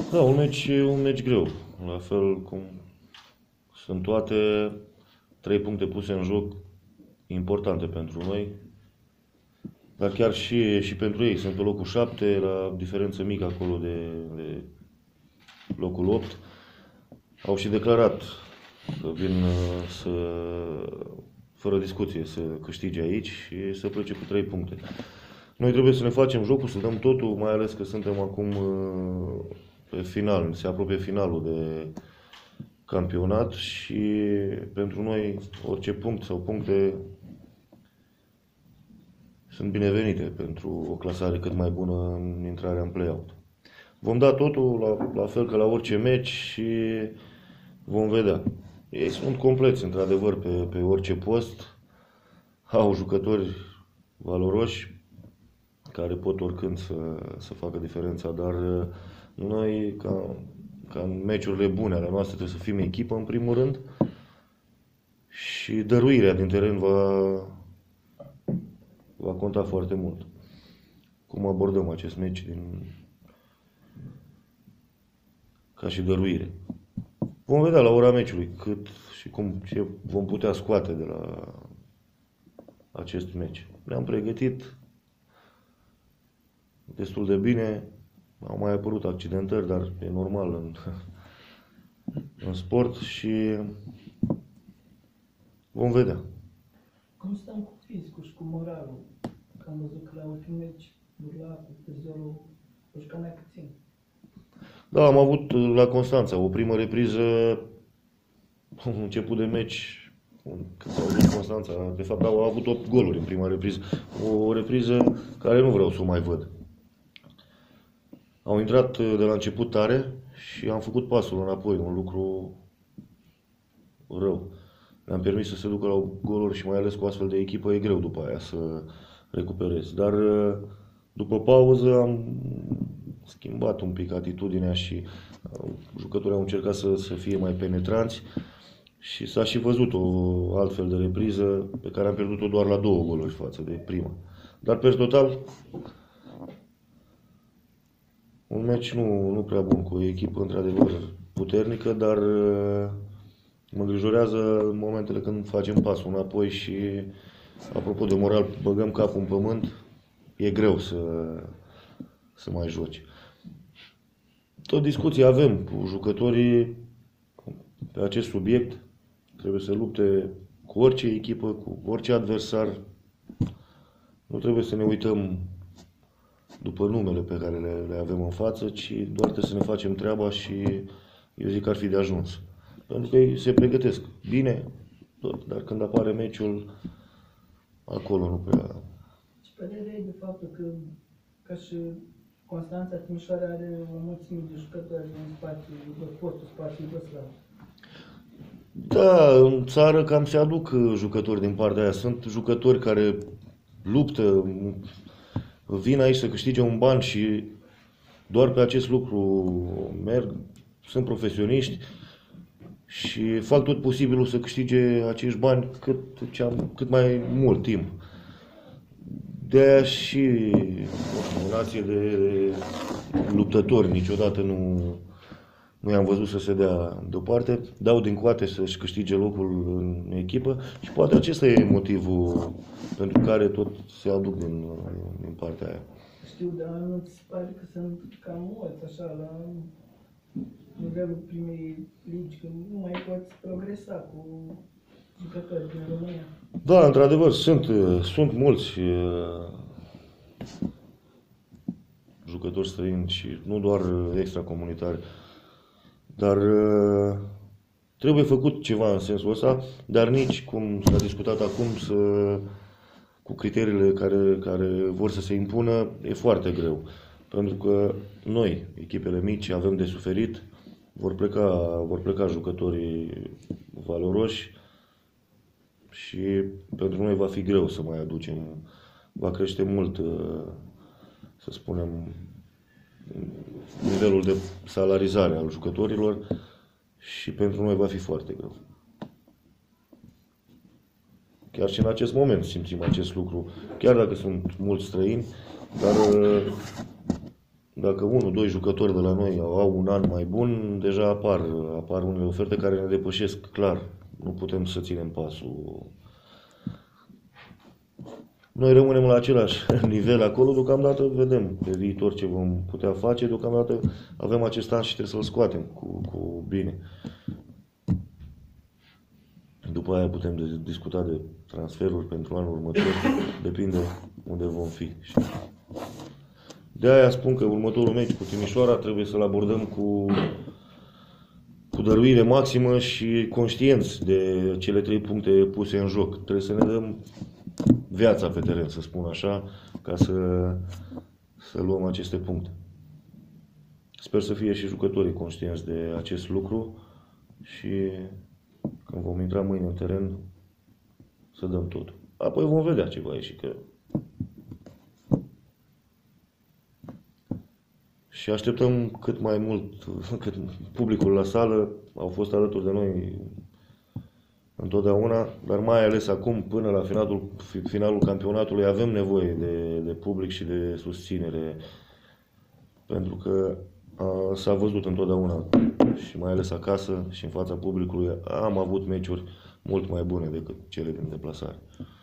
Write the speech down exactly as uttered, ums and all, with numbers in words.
Da, un meci, un meci greu. La fel cum sunt toate trei puncte puse în joc importante pentru noi, dar chiar și, și pentru ei. Sunt pe locul șapte, la diferență mică acolo de, de locul opt. Au și declarat că vin uh, să, fără discuție, să câștige aici și să plece cu trei puncte. Noi trebuie să ne facem jocul, să dăm totul, mai ales că suntem acum uh, pe final, se apropie finalul de campionat și pentru noi orice punct sau puncte sunt binevenite pentru o clasare cât mai bună în intrarea în play-out. Vom da totul la, la fel ca la orice meci și vom vedea. Ei sunt compleți, într-adevăr, pe, pe orice post. Au jucători valoroși care pot oricând să, să facă diferența, dar noi, ca, ca în meciurile bune ale noastre, trebuie să fim echipă, în primul rând, și dăruirea din teren va, va conta foarte mult. Cum abordăm acest meci din, ca și dăruire. Vom vedea la ora meciului cât și cum ce vom putea scoate de la acest meci. Ne-am pregătit destul de bine. Au mai apărut accidentări, dar e normal în, în sport și vom vedea. Cum stăm cu fizicul și cu moralul? Că am văzut că la ultimul meci, Burlacul, Târziolul, își cam mai puțin. Da, am avut la Constanța o primă repriză, un început de meci, când s-au dus Constanța, de fapt au avut opt goluri în prima repriză, o repriză care nu vreau să o mai văd. Au intrat de la început tare și am făcut pasul înapoi, un lucru rău. Ne-am permis să se ducă la goluri și mai ales cu astfel de echipă e greu după aia să recuperezi. Dar după pauză am schimbat un pic atitudinea și jucătorii au încercat să, să fie mai penetranți și s-a și văzut o altfel de repriză pe care am pierdut-o doar la două goluri față de prima. Dar per total, un meci nu, nu prea bun cu o echipă într-adevăr puternică, dar mă îngrijorează în momentele când facem pasul înapoi și, apropo de moral, băgăm capul în pământ, e greu să, să mai joci. Tot discuții avem cu jucătorii pe acest subiect. Trebuie să lupte cu orice echipă, cu orice adversar. Nu trebuie să ne uităm după numele pe care le, le avem în față, ci doar trebuie să ne facem treaba și eu zic că ar fi de ajuns. Pentru că ei se pregătesc bine, tot, dar când apare meciul, acolo nu prea... Ce părere ai de faptul că, ca și Constanța, Timișoara are o mulțime de jucători în spațiu, de postul spațiu Iugoslav? Da, în țară cam se aduc jucători din partea aia. Sunt jucători care luptă, vin aici să câștige un ban și doar pe acest lucru merg, sunt profesioniști și fac tot posibilul să câștige acești bani cât, cât mai mult timp. De-aia și o nație de luptători niciodată nu, nu i-am văzut să se dea deoparte. Dau din coate să-și câștige locul în echipă și poate acesta e motivul pentru care tot se aduc din, din partea aia. Știu, dar nu ți se pare că sunt cam mulți așa la nivelul primei ligi, că nu mai poți progresa cu jucători din România? Da, într-adevăr, sunt, sunt mulți jucători străini și nu doar extracomunitari, dar trebuie făcut ceva în sensul ăsta, dar nici, cum s-a discutat acum, să, cu criteriile care, care vor să se impună, e foarte greu. Pentru că noi, echipele mici, avem de suferit, vor pleca, vor pleca jucătorii valoroși și pentru noi va fi greu să mai aducem, va crește mult, să spunem, nivelul de salarizare al jucătorilor și pentru noi va fi foarte greu. Chiar și în acest moment simțim acest lucru, chiar dacă sunt mulți străini, dar dacă unul, doi jucători de la noi au un an mai bun, deja apar, apar unele oferte care ne depășesc clar. Nu putem să ținem pasul. Noi rămânem la același nivel acolo, deocamdată vedem pe viitor ce vom putea face, deocamdată avem acest an și trebuie să-l scoatem cu, cu bine. După aia putem de, discuta de transferuri pentru anul următor, depinde unde vom fi. De aia spun că următorul meci cu Timișoara trebuie să-l abordăm cu, cu dăruire maximă și conștienți de cele trei puncte puse în joc. Trebuie să ne dăm viața pe teren, să spun așa, ca să, să luăm aceste puncte. Sper să fie și jucătorii conștienți de acest lucru și când vom intra mâine în teren să dăm tot. Apoi vom vedea ce va ieși. Că... Și așteptăm cât mai mult, cât publicul la sală, au fost alături de noi întotdeauna, dar mai ales acum, până la finalul, finalul campionatului, avem nevoie de, de public și de susținere, pentru că a, s-a văzut întotdeauna, și mai ales acasă și în fața publicului, am avut meciuri mult mai bune decât cele din deplasare.